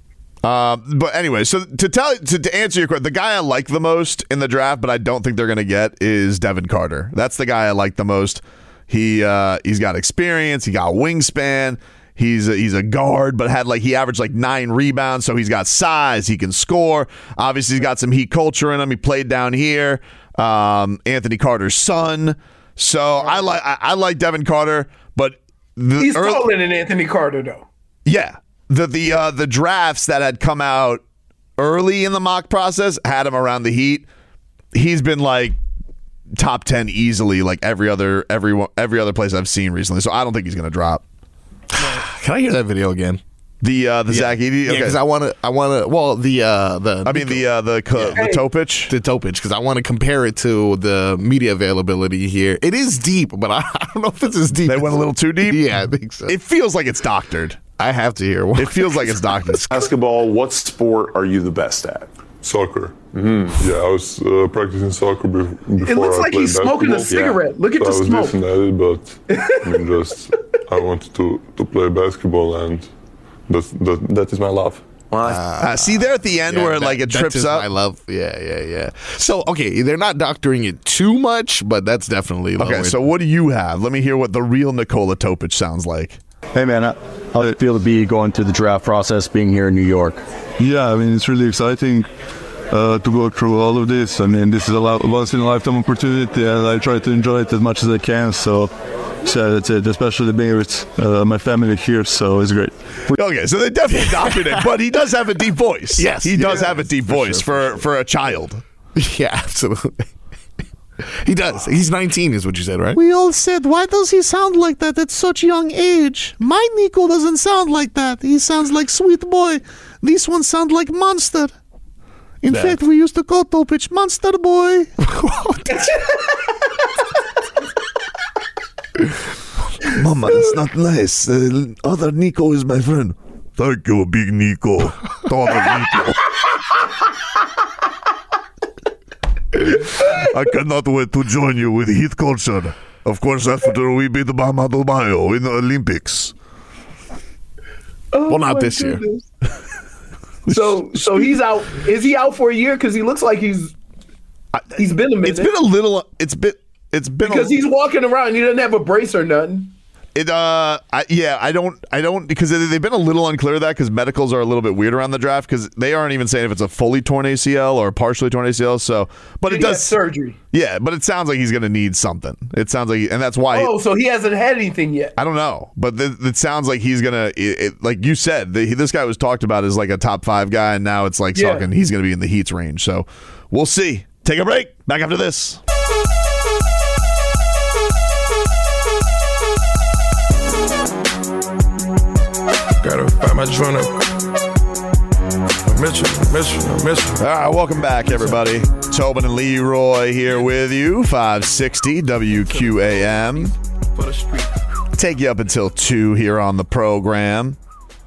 Um, but anyway, so to tell to, to answer your question, the guy I like the most in the draft, but I don't think they're going to get is Devin Carter. That's the guy I like the most. He uh, he's got experience. He got wingspan. He's a, he's a guard, but had like he averaged like nine rebounds, so he's got size. He can score. Obviously, he's got some Heat culture in him. He played down here. Um, Anthony Carter's son. So I like I, I like Devin Carter, but the he's early, taller than Anthony Carter, though. Yeah, the the uh, the drafts that had come out early in the mock process had him around the Heat. He's been like top ten easily, like every other every every other place I've seen recently. So I don't think he's going to drop. Can I hear that video again? The uh, the yeah. Zach Edey? Yeah, because I want to. I want to. Well, the uh, the. I mean the uh, the co- Yeah. the Topich. The Topich, because I want to compare it to the media availability here. It is deep, but I, I don't know if it's as deep. They went a little too deep. Yeah, I think so. It feels like it's doctored. I have to hear one. It feels like it's doctored. Basketball, what sport are you the best at? Soccer. Mm-hmm. Yeah, I was uh, practicing soccer be- before It looks I like played he's smoking a basketball. cigarette. Look at So the I was smoke. decent at it, but I mean, just I wanted to, to play basketball, and that's, that that is my love. Uh, see there at the end Yeah, where that- like it that trips is up. my love. Yeah, yeah, yeah. So okay, they're not doctoring it too much, but that's definitely Okay, lowered. so what do you have? Let me hear what the real Nikola Topic sounds like. Hey man, how did it feel to be going through the draft process, being here in New York? Yeah, I mean, it's really exciting uh, to go through all of this. I mean, this is a lot, once in a lifetime opportunity, and I try to enjoy it as much as I can. So, so that's it, especially being with uh, my family here, so it's great. Okay, so they definitely doctored it, but he does have a deep voice. Yes, he does yeah, have a deep for voice sure, for, for a child. yeah, absolutely. He does. He's nineteen, is what you said, right? We all said, why does he sound like that at such young age? My Nico doesn't sound like that. He sounds like sweet boy. This one sounds like monster. In That- fact, we used to call Topic Monster Boy. Mama, it's not nice. Uh, other Nico is my friend. Thank you, big Nico. Taller Nico. I cannot wait to join you with Heat Culture. Of course, after we beat Bama Adebayo in the Olympics. Oh, Well, not my this year. goodness. So, so he's out. Is he out for a year? Because he looks like he's he's been a minute. It's been a little. It's been. It's been because a, he's walking around. And he doesn't have a brace or nothing. It uh I, yeah I don't I don't because they- they've been a little unclear of that because medicals are a little bit weird around the draft because they aren't even saying if it's a fully torn A C L or partially torn A C L. So, but He it had does surgery. Yeah, but it sounds like he's going to need something. It sounds like, and that's why. Oh, so he hasn't had anything yet. I don't know, but th- it sounds like he's gonna. It, it, like you said, the, this guy was talked about as like a top five guy, and now it's like Yeah. talking he's gonna be in the Heat's range. So we'll see. Take a break. Back after this. Gotta find my joint up. I miss you, I miss you, I miss you. All right, welcome back, everybody. Tobin and Leroy here with you. five sixty W Q A M. For the street. Take you up until two here on the program.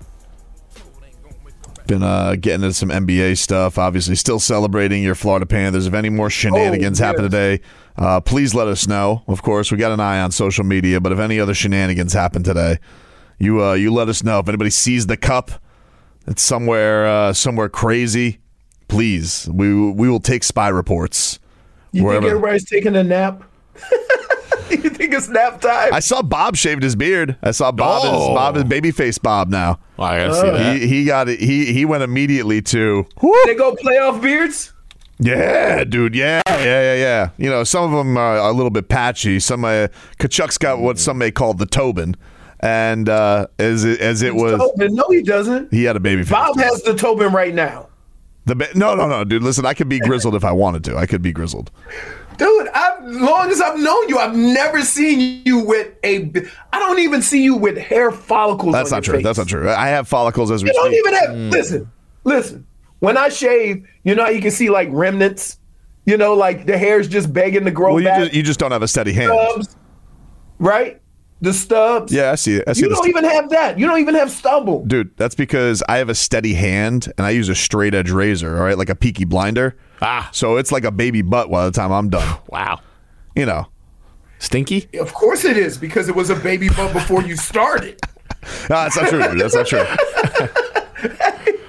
Been uh, getting into some N B A stuff. Obviously, still celebrating your Florida Panthers. If any more shenanigans Oh, happen yes. today, uh, please let us know. Of course, we got an eye on social media, but if any other shenanigans happen today, you uh, you let us know. If anybody sees the cup, it's somewhere uh, somewhere crazy. Please, we we will take spy reports. You wherever. think everybody's taking a nap? You think it's nap time? I saw Bob shaved his beard. I saw Bob is Oh. Bob is babyface Bob now. Well, I gotta see that. He he got it. He he went immediately to. They go playoff beards? Yeah, dude. Yeah, yeah, yeah, yeah. You know, some of them are a little bit patchy. Some uh, Kachuk's got what some may call the Tobin, and uh, as it, as it was, Tobin. No, he doesn't. he had a baby face. Bob has the Tobin right now. The ba- no, no, no, dude. Listen, I could be grizzled if I wanted to. I could be grizzled. Dude, I've, as long as I've known you, I've never seen you with a. b- I don't even see you with hair follicles. That's on not your true. face. That's not true. I have follicles as we You don't speak. even have. Listen, listen. When I shave, you know how you can see like remnants. You know, like the hair's just begging to grow Well, you back. just, you just don't have a steady hand. stubs, right? The stubs. Yeah, I see it. I see You this. don't even have that. You don't even have stubble. Dude, that's because I have a steady hand and I use a straight edge razor, all right, like a Peaky Blinder. Ah. So it's like a baby butt by the time I'm done. Wow. You know. Stinky? Of course it is, because it was a baby butt before you started. No, that's not true, dude. That's not true.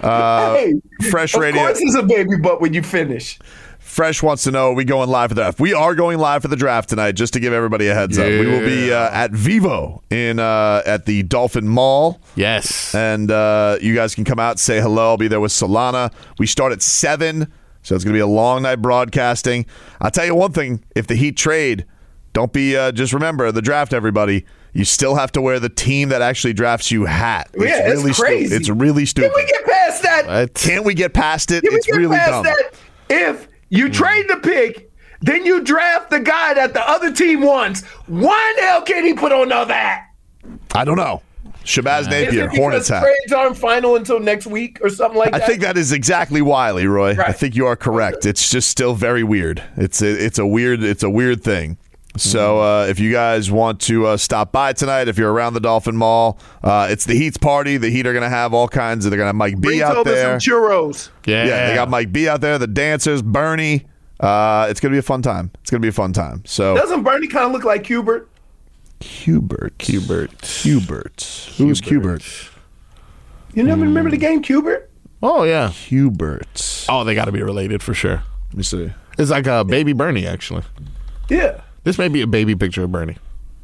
Uh, hey, Fresh of Radio. Of course, it's a baby butt when you finish. Fresh wants to know, are we going live for the draft? We are going live for the draft tonight, just to give everybody a heads yeah. up. We will be uh, at Vivo in uh, at the Dolphin Mall. Yes. And uh, you guys can come out and say hello. I'll be there with Solana. We start at seven, so it's going to be a long night broadcasting. I'll tell you one thing. If the Heat trade, don't be, uh, just remember, the draft, everybody, you still have to wear the team that actually drafts you hat. It's yeah, really it's crazy. Stu- it's really stupid. Can we get past that? What? Can't we get past it? Can it's we get really past dumb. That? If you mm. trade the pick, then you draft the guy that the other team wants. Why the hell can't he put on the hat? I don't know. Shabazz uh, Napier, Hornets hat. Trades aren't final until next week or something like I that. I think that is exactly why, Leroy. Right. I think you are correct. It's just still very weird. It's a, it's a weird it's a weird thing. So uh, if you guys want to uh, stop by tonight, if you're around the Dolphin Mall, uh, it's the Heat's party. The Heat are going to have all kinds of. They're going to have Mike B Bring out over there. Some churros. Yeah, yeah. They got Mike B out there. The dancers, Bernie. Uh, it's going to be a fun time. It's going to be a fun time. So doesn't Bernie kind of look like Hubert? Hubert, Hubert, Hubert. Who's Hubert? You never mm. remember the game Hubert? Oh yeah, Hubert. Oh, they got to be related for sure. Let me see. It's like a baby Bernie, actually. Yeah. This may be a baby picture of Bernie.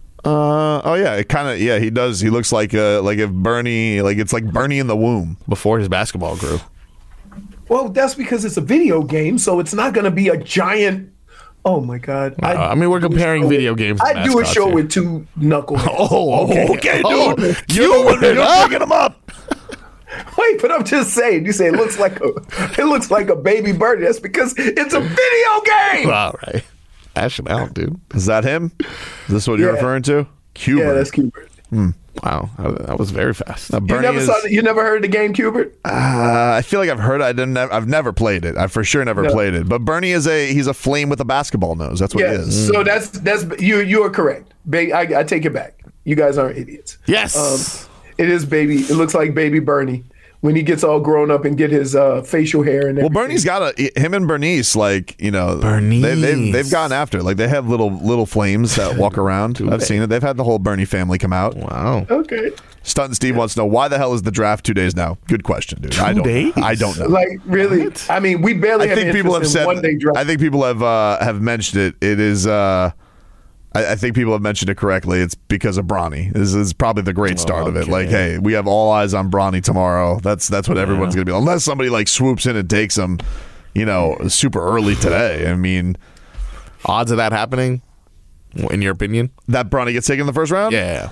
Uh oh yeah, it kind of yeah he does. He looks like uh like if Bernie like it's like Bernie in the womb before his basketball grew. Well, that's because it's a video game, so it's not going to be a giant. Oh my God! Uh, I, I mean, we're comparing video games. I do a show here. with two knuckleheads. Oh, okay, okay, dude. Oh, you're the one you're picking them up. Wait, but I'm just saying. You say it looks like a it looks like a baby Bernie. That's because it's a video game. All right. Ashing out, dude. Is that him? Is this what yeah. you're referring to? Cubert. Yeah, that's Cubert. Hmm. Wow, that was very fast. Now, you never is, saw the, you never heard the game Cubert? Uh, I feel like I've heard it. I didn't. I've never played it. I for sure never no. played it. But Bernie is a he's a flame with a basketball nose. That's what yeah, he is. So that's that's you you are correct. Ba- I, I take it back. You guys aren't idiots. Yes. Um, it is baby. It looks like baby Bernie when he gets all grown up and get his uh, facial hair and everything. Well, Bernie's got a him and Bernice, like, you know, Bernice. They, they've they've gone after it. Like they have little little flames that walk around. I've seen it. They've had the whole Bernie family come out. Wow. Okay. Stunt Steve wants to know, why the hell is the draft two days now? Good question, dude. Two I don't. days? I don't know. Like really? What? I mean, we barely. I have think people have said. one day draft. I think people have uh, have mentioned it. It is. Uh, I, I think people have mentioned it correctly. It's because of Bronny. This is probably the great start okay. of it. Like, hey, we have all eyes on Bronny tomorrow. That's that's what yeah. everyone's gonna be. Unless somebody like swoops in and takes him, you know, super early today. I mean, odds of that happening, in your opinion? That Bronny gets taken in the first round? Yeah.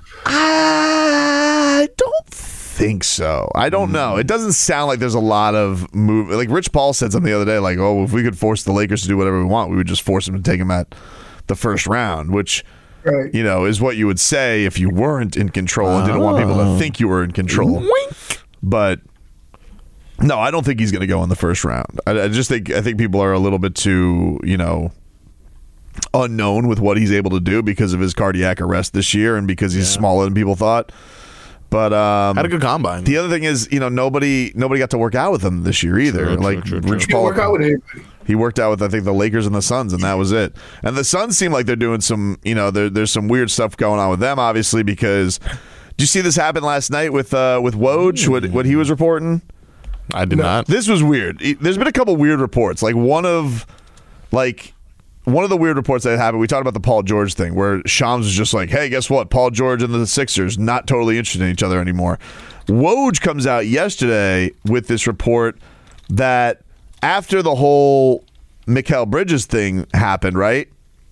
I don't think so. I don't know. It doesn't sound like there's a lot of move. Like Rich Paul said something the other day, like, oh, if we could force the Lakers to do whatever we want, we would just force them to take him at the first round, which, right. you know, is what you would say if you weren't in control and didn't want people to think you were in control. Wink. But no, I don't think he's going to go in the first round. I, I just think I think people are a little bit too, you know, unknown with what he's able to do because of his cardiac arrest this year and because he's yeah. smaller than people thought. But um, had a good combine. The other thing is, you know, nobody nobody got to work out with him this year either. True, like true, true, Rich true. Paul, work out with anybody. He worked out with I think the Lakers and the Suns, and that was it. And the Suns seem like they're doing some, you know, there, there's some weird stuff going on with them, obviously, because did you see this happen last night with uh, with Woj? What what he was reporting? I did no. not. This was weird. There's been a couple weird reports. Like one of like. One of the weird reports that happened, we talked about the Paul George thing, where Shams was just like, hey, guess what? Paul George and the Sixers not totally interested in each other anymore. Woj comes out yesterday with this report that after the whole Mikal Bridges thing happened, right?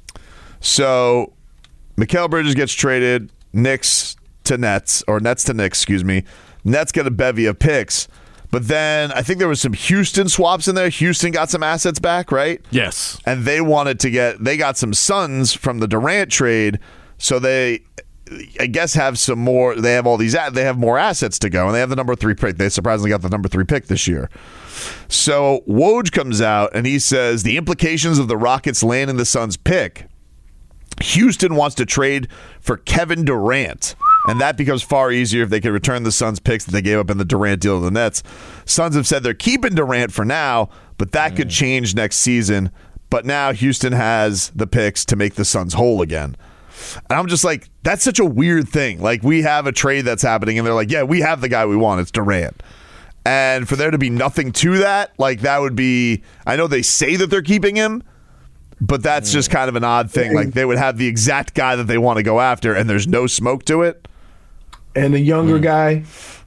So Mikal Bridges gets traded, Knicks to Nets, or Nets to Knicks, excuse me. Nets get a bevy of picks. But then I think there was some Houston swaps in there. Houston got some assets back, right? Yes. And they wanted to get, they got some Suns from the Durant trade. So they, I guess, have some more, they have all these, they have more assets to go. And they have the number three pick. They surprisingly got the number three pick this year. So Woj comes out and he says the implications of the Rockets landing the Suns pick. Houston wants to trade for Kevin Durant. And that becomes far easier if they can return the Suns picks that they gave up in the Durant deal to the Nets. Suns have said they're keeping Durant for now, but that mm. could change next season. But now Houston has the picks to make the Suns whole again. And I'm just like, that's such a weird thing. Like, we have a trade that's happening, and they're like, yeah, we have the guy we want. It's Durant. And for there to be nothing to that, like that would be, I know they say that they're keeping him, but that's mm. just kind of an odd thing. Like they would have the exact guy that they want to go after, and there's no smoke to it. And the younger mm. guy.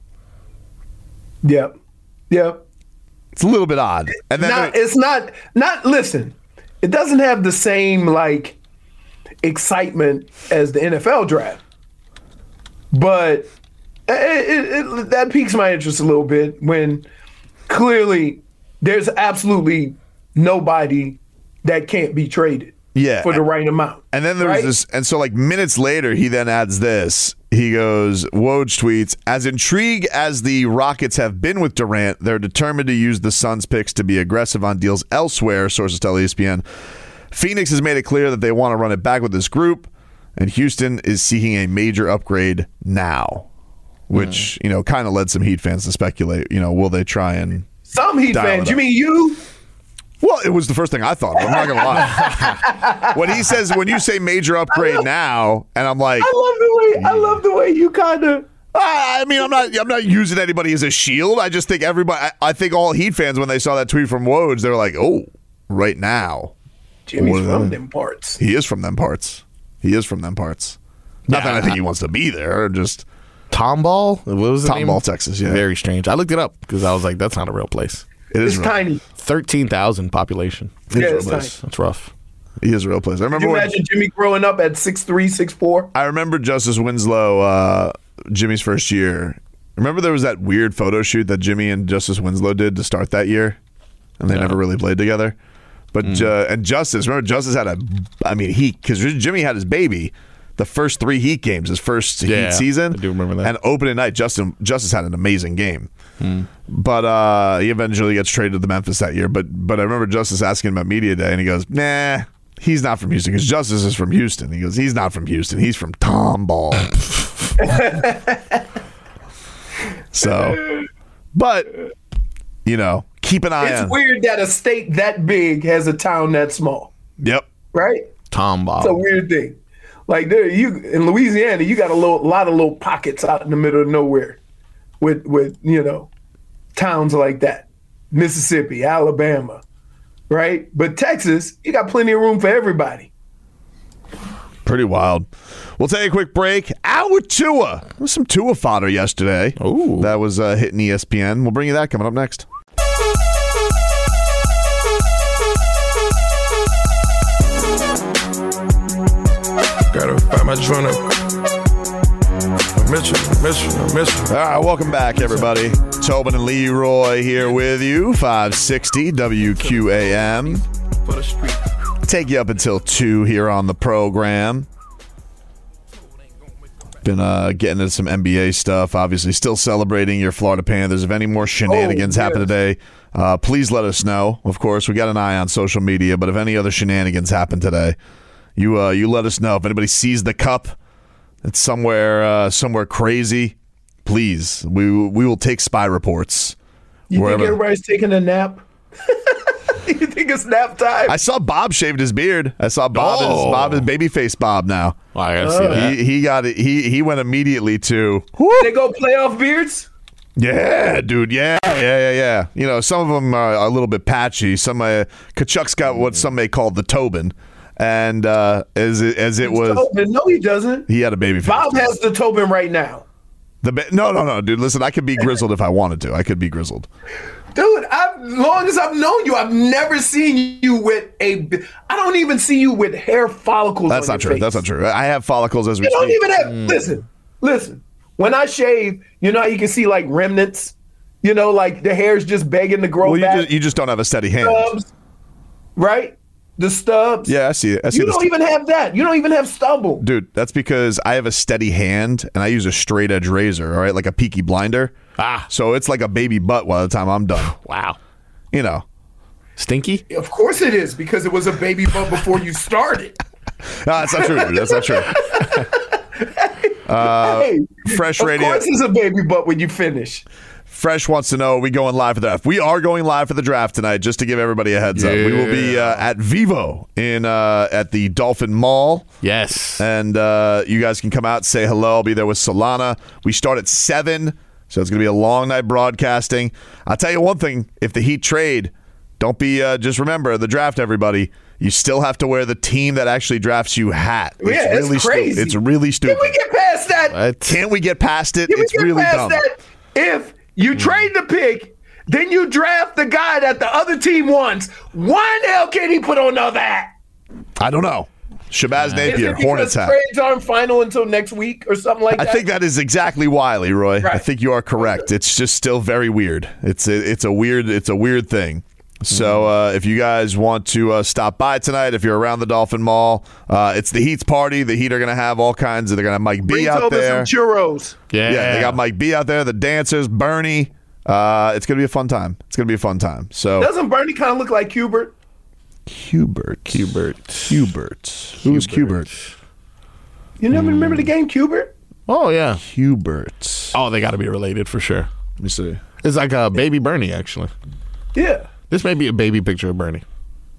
Yep. Yep. It's a little bit odd. And then not, it's not, not, listen, it doesn't have the same, like, excitement as the N F L draft. But it, it, it, that piques my interest a little bit when clearly there's absolutely nobody that can't be traded. Yeah. For the right amount. And then there's right? this, and so like minutes later, he then adds this. He goes, Woj tweets, as intrigued as the Rockets have been with Durant, they're determined to use the Suns picks to be aggressive on deals elsewhere, sources tell E S P N. Phoenix has made it clear that they want to run it back with this group, and Houston is seeking a major upgrade now, which, mm. you know, kind of led some Heat fans to speculate, you know, will they try and Some Heat fans, you mean you? Well, it was the first thing I thought of. I'm not going to lie. When he says, when you say major upgrade love, now, and I'm like, I love the way, I love the way you kind of. I mean, I'm not, I'm not using anybody as a shield. I just think everybody, I, I think all Heat fans, when they saw that tweet from Woj, they were like, oh, right now. Jimmy's from them parts. He is from them parts. He is from them parts. Not yeah, that I think he wants to be there, just. Tomball? What was the name? Tomball, Texas, yeah. Very strange. I looked it up because I was like, that's not a real place. It is it's real. Tiny. thirteen thousand population. Yeah, it's tiny. That's rough. He is a real place. I remember. Can you when, imagine Jimmy growing up at six three, six four? I remember Justice Winslow, uh, Jimmy's first year. Remember there was that weird photo shoot that Jimmy and Justice Winslow did to start that year? And they yeah. never really played together. But mm. uh, and Justice, remember Justice had a, I mean, he, because Jimmy had his baby. The first three Heat games, his first yeah, Heat season. I do remember that. And opening night, Justin Justice had an amazing game. Hmm. But uh, he eventually gets traded to Memphis that year. But but I remember Justice asking him about Media Day, and he goes, nah, he's not from Houston, because Justice is from Houston. He goes, he's not from Houston. He's from Tomball. So, but, you know, keep an eye it's on. It's weird that a state that big has a town that small. Yep. Right? Tomball. It's a weird thing. Like there, you in Louisiana, you got a little, lot of little pockets out in the middle of nowhere, with with you know, towns like that. Mississippi, Alabama, right? But Texas, you got plenty of room for everybody. Pretty wild. We'll take a quick break. Out with Tua. There was some Tua fodder yesterday. Ooh, that was uh, hitting E S P N. We'll bring you that coming up next. Gotta find my joint up. I miss you, I miss you, I miss you. All right, welcome back, everybody. Tobin and Leroy here with you. five sixty W Q A M. Take you up until two here on the program. Been uh, getting into some N B A stuff. Obviously, still celebrating your Florida Panthers. If any more shenanigans oh, yes. happen today, uh, please let us know. Of course, we got an eye on social media, but if any other shenanigans happen today, You uh, you let us know. If anybody sees the cup, it's somewhere uh, somewhere crazy. Please, we we will take spy reports. You wherever. think everybody's taking a nap? You think it's nap time? I saw Bob shaved his beard. I saw Bob oh. is Bob is babyface Bob now. Well, I gotta see that. He he got it. He he went immediately to. They go playoff beards. Yeah, dude. Yeah, yeah, yeah, yeah. You know, some of them are a little bit patchy. Some uh, Kachuk's got what some may call the Tobin. And uh, as it, as it was, Tobin. No, he doesn't. He had a baby face. Bob has the Tobin right now. The ba- no, no, no, dude. Listen, I could be grizzled if I wanted to. I could be grizzled, dude. I've, as long as I've known you, I've never seen you with a. I don't even see you with hair follicles. That's on not your true. face. That's not true. I have follicles as we. You speak. don't even have. Mm. Listen, listen. When I shave, you know how you can see like remnants. You know, like the hair's just begging to grow well, you back. Just, you just don't have a steady hand, stubs, right? The stubs. Yeah, I see it. I see you the don't st- even have that. You don't even have stubble. Dude, that's because I have a steady hand and I use a straight edge razor, all right? Like a Peaky Blinder. Ah. So it's like a baby butt by the time I'm done. Wow. You know. Stinky? Of course it is, because it was a baby butt before you started. No, that's not true, dude. That's not true. uh, hey, Fresh of Radio. Of course it's a baby butt when you finish. Fresh wants to know, are we going live for the draft? We are going live for the draft tonight, just to give everybody a heads yeah. up. We will be uh, at Vivo in uh, at the Dolphin Mall. Yes. And uh, you guys can come out, say hello. I'll be there with Solana. We start at seven. So it's going to be a long night broadcasting. I'll tell you one thing. If the Heat trade, don't be, uh, just remember, the draft, everybody, you still have to wear the team that actually drafts you hat. It's yeah, it's really crazy. Stu- it's really stupid. Can we get past that? What? Can't we get past it? Can It's we get really past dumb. that? If you mm. trade the pick, then you draft the guy that the other team wants, why the hell can't he put on the hat? I don't know. Shabazz Napier, Hornets hat. Trades aren't final until next week or something like that. I think that is exactly why, Leroy. Right. I think you are correct. It's just still very weird. It's a, it's a weird it's a weird thing. So uh, if you guys want to uh, stop by tonight, if you're around the Dolphin Mall, uh, it's the Heat's party. The Heat are going to have all kinds of. They're going to have Mike B Bring out there. Some churros. Yeah. yeah, they got Mike B out there. The dancers, Bernie. Uh, it's going to be a fun time. It's going to be a fun time. So doesn't Bernie kind of look like Hubert? Hubert. Hubert. Hubert. Who's Hubert? You never remember the game Hubert? Oh, yeah. Hubert. Oh, they got to be related for sure. Let me see. It's like a baby Bernie, actually. Yeah. This may be a baby picture of Bernie.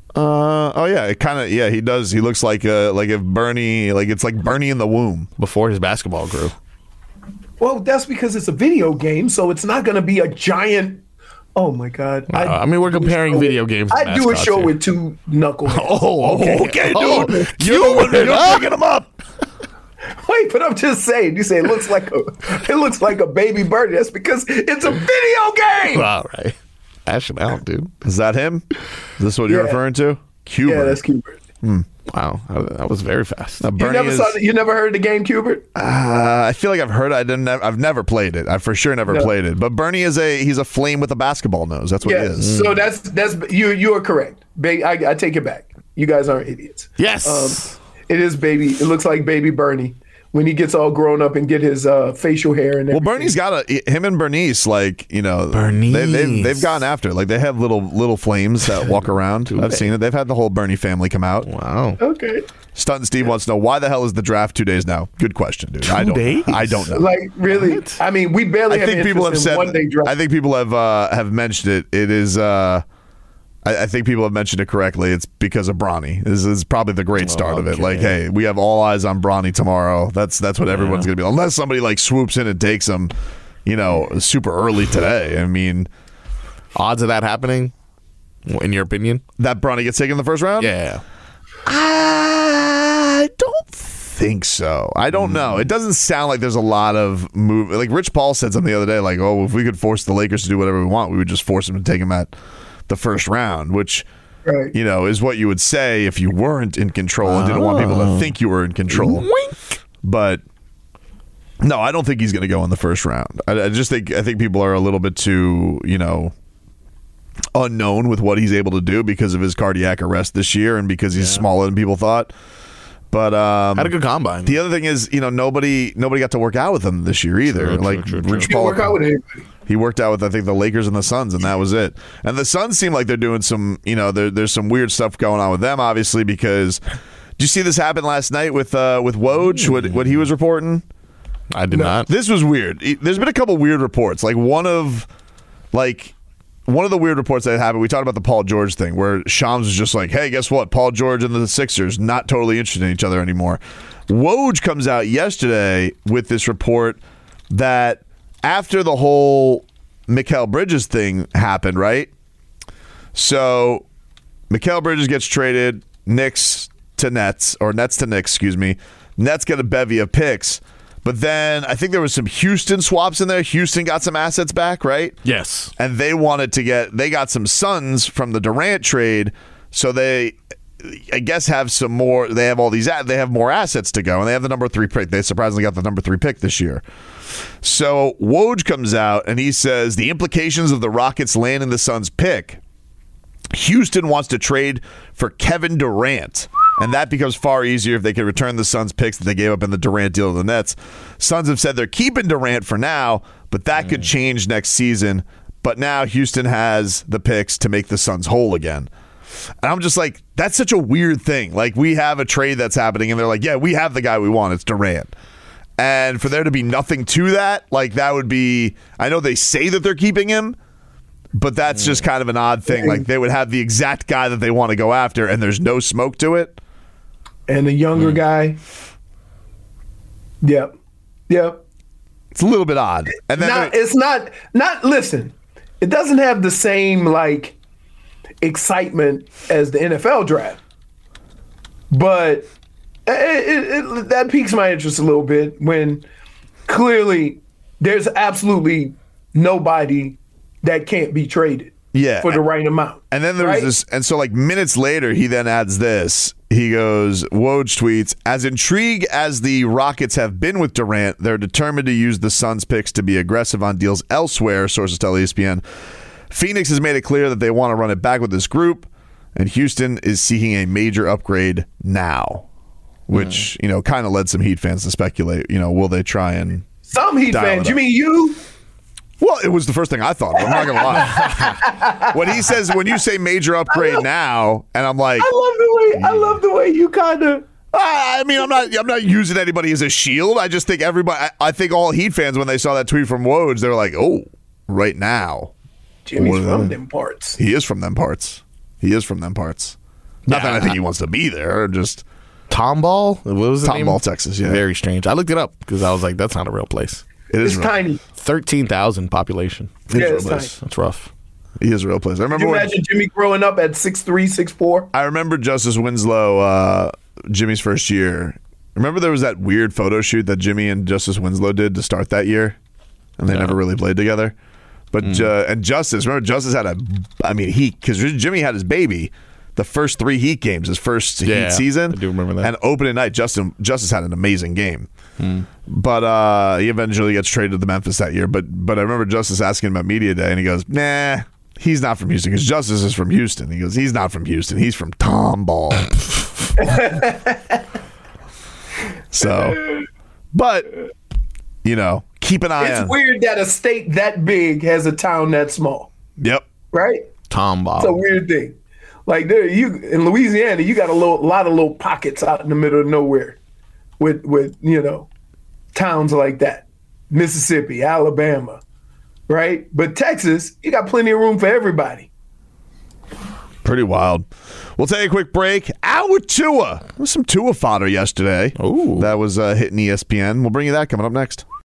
Uh oh yeah, it kind of yeah he does. He looks like uh like if Bernie like it's like Bernie in the womb before his basketball grew. Well, that's because it's a video game, so it's not going to be a giant. Oh my God! Uh, I, I mean, we're comparing video games. I do a show here. with two knuckleheads. Oh, okay, okay, oh, dude. You're the one you're picking them up. Wait, but I'm just saying. You say it looks like a it looks like a baby bird. That's because it's a video game. All right, ash it out, dude. Is that him? Is this what you're Yeah. referring to? Cubert. Yeah, that's Cubert. Hmm. Wow, that was very fast. Now, You Bernie never is, saw. The, you never heard the game Cubert? uh, I feel like I've heard. It. I didn't. I've never played it. I for sure never No. played it. But Bernie is a he's a flame with a basketball nose. That's what Yeah. he is. So that's that's you. You are correct. Ba- I, I take it back. You guys aren't idiots. Yes. Um, it is baby. It looks like baby Bernie when he gets all grown up and get his uh, facial hair and everything. Well, Bernie's got a him and Bernice like you know Bernice. They, they've they've gone after it. Like they have little little flames that walk around. I've seen it. They've had the whole Bernie family come out. Wow. Okay. Stunt Steve wants to know why the hell is the draft two days now? Good question, dude. I don't. days? I don't know. Like really? I mean, we barely I have think people have interest in said. one day draft. I think people have uh, have mentioned it. It is. Uh, I, I think people have mentioned it correctly. It's because of Bronny. This is probably the great start of it. Okay. Like, hey, we have all eyes on Bronny tomorrow. That's that's what everyone's gonna be. Unless somebody like swoops in and takes him, you know, super early today. I mean, Odds of that happening, in your opinion? that Bronny gets taken in the first round. Yeah. I don't think so. I don't know. It doesn't sound like there's a lot of move. Like Rich Paul said something the other day, like, oh, if we could force the Lakers to do whatever we want, we would just force them to take him at the first round, which, Right. you know, is what you would say if you weren't in control and didn't want people to think you were in control. Wink. But no, I don't think he's going to go in the first round. I, I just think I think people are a little bit too, you know, unknown with what he's able to do because of his cardiac arrest this year and because he's smaller than people thought. But um, Had a good combine. the other thing is, you know, nobody nobody got to work out with him this year either. True, true, like true, true. Rich You Paul, work out with anybody. he worked out with I think the Lakers and the Suns, and that was it. And the Suns seem like they're doing some, you know, there, there's some weird stuff going on with them, obviously, because did you see this happen last night with uh, with Woj? What what he was reporting? I did not. This was weird. It- There's been a couple weird reports. Like one of, like one of the weird reports that happened. We talked about the Paul George thing, where Shams was just like, "Hey, guess what? Paul George and the Sixers not totally interested in each other anymore." Woj comes out yesterday with this report that after the whole Mikal Bridges thing happened, right? So Mikal Bridges gets traded, Knicks to Nets, or Nets to Knicks, excuse me. Nets get a bevy of picks. But then I think there was some Houston swaps in there. Houston got some assets back, right? Yes. And they wanted to get, they got some Suns from the Durant trade. So they, I guess, have some more, they have all these, they have more assets to go. And they have the number three pick. They surprisingly got the number three pick this year. So Woj comes out and he says the implications of the Rockets landing the Suns pick. Houston wants to trade for Kevin Durant. And that becomes far easier if they can return the Suns picks that they gave up in the Durant deal to the Nets. Suns have said they're keeping Durant for now, but that could change next season. But now Houston has the picks to make the Suns whole again. And I'm just like, that's such a weird thing. Like, we have a trade that's happening, and they're like, yeah, we have the guy we want. It's Durant. And for there to be nothing to that, like, that would be, I know they say that they're keeping him, but that's just kind of an odd thing. Like, they would have the exact guy that they want to go after, and there's no smoke to it. And the younger guy. Yep. Yep. It's a little bit odd. And then not, there- it's not not. Listen, it doesn't have the same like excitement as the N F L draft, but it, it, it, that piques my interest a little bit when clearly there's absolutely nobody that can't be traded. Yeah. For the right amount. And then there's right? this, and so like minutes later, he then adds this. He goes, Woj tweets, as intrigued as the Rockets have been with Durant, they're determined to use the Suns picks to be aggressive on deals elsewhere, sources tell E S P N. Phoenix has made it clear that they want to run it back with this group, and Houston is seeking a major upgrade now, which, mm. you know, kind of led some Heat fans to speculate, you know, will they try and Some Heat fans, you mean you? Well, it was the first thing I thought of. I'm not going to lie. When he says, when you say major upgrade love, now, and I'm like, I love the way, I love the way you kind of. I mean, I'm not, I'm not using anybody as a shield. I just think everybody, I, I think all Heat fans, when they saw that tweet from Woj, they're like, oh, right now. Jimmy's from them parts. He is from them parts. He is from them parts. Not yeah, that I think he wants to be there, just. Tomball? What was the name? Tomball, Texas, yeah. Very strange. I looked it up because I was like, that's not a real place. It is it's real. tiny. thirteen thousand population. Yeah, it's tiny. That's rough. He is a real place. I remember. Can you imagine when, Jimmy growing up at six three, six four? I remember Justice Winslow, uh, Jimmy's first year. Remember there was that weird photo shoot that Jimmy and Justice Winslow did to start that year? And they yeah. never really played together. But mm. uh, and Justice, remember Justice had a, I mean, he, because Jimmy had his baby. The first three Heat games, his first yeah, Heat season. I do remember that. And opening night, Justin Justice had an amazing game. Hmm. But uh, he eventually gets traded to Memphis that year. But but I remember Justice asking him about media day, and he goes, nah, he's not from Houston, because Justice is from Houston. He goes, he's not from Houston. He's from Tomball. So, but, you know, keep an eye it's on. It's weird that a state that big has a town that small. Yep. Right? Tomball. It's a weird thing. Like there, you in Louisiana, you got a little, lot of little pockets out in the middle of nowhere, with with you know, towns like that. Mississippi, Alabama, right? But Texas, you got plenty of room for everybody. Pretty wild. We'll take a quick break. Our Tua. There was some Tua fodder yesterday. Ooh, that was uh, hitting E S P N. We'll bring you that coming up next.